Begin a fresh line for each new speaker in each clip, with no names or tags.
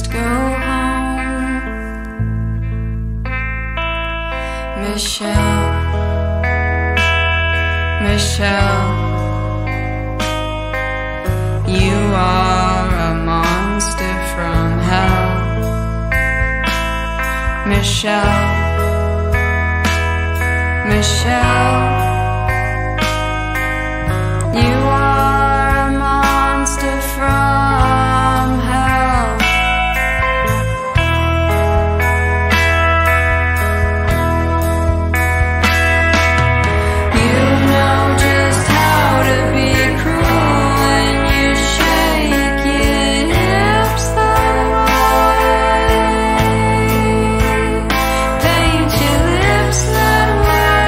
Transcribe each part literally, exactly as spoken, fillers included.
just go home. Michelle, Michelle, you are a monster from hell. Michelle, Michelle, you are a monster from hell. You know just how to be cruel when you shake your hips that way, paint your lips that way.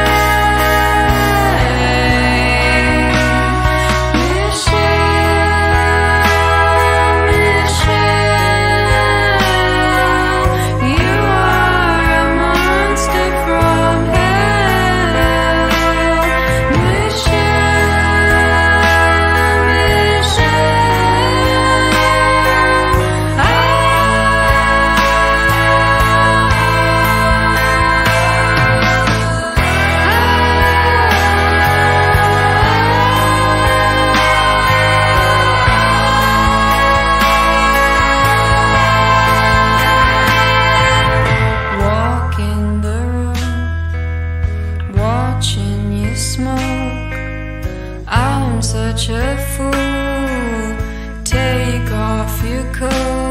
Walk in the room, watching you smoke. I'm such a fool. Take off your coat.